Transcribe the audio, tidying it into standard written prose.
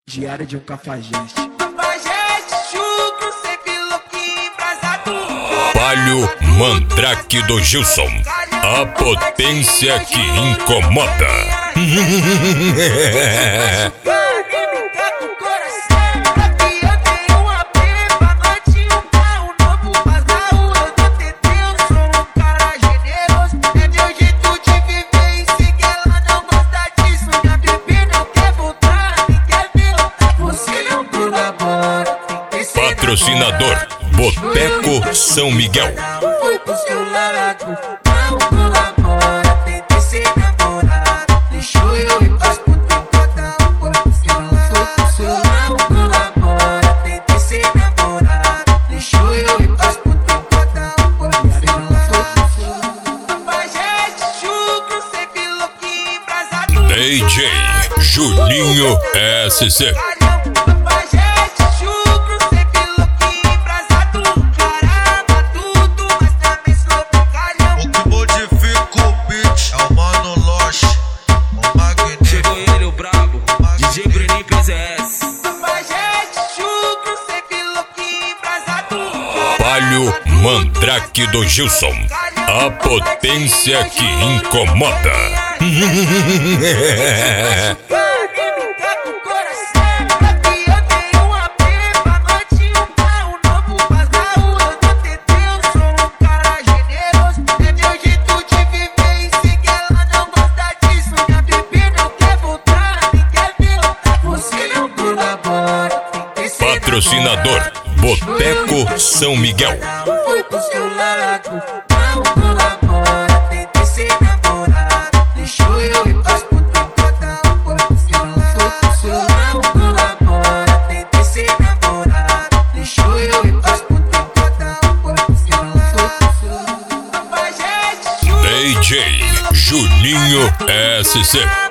Diário de um cafajeste. Cafajeste, chucro, sempre louquinho, embrasado. Palio Mandrake do Gilson, a potência que incomoda. Patrocinador Boteco São Miguel. Foi pro seu lado, não colabora, tentei ser namorado. Deixou eu ir pras putas, cada um foi pro seu lado. Não colabora, tentei ser namorado. Deixou eu ir pras putas, cada um foi pro seu lado. Cafajeste, chucro, sempre louquinho, embrasado. DJ Juninho SC. Palio Mandrake do Gilson, a potência que incomoda. Patrocinador Boteco São Miguel. Foi pro seu lado, não colabora, tentei ser namorado. Deixou eu ir pras putas, cada um foi pro seu lado. Não colabora, tentei ser namorado. Deixou eu ir pras putas, cada um foi pro seu lado. DJ Juninho SC.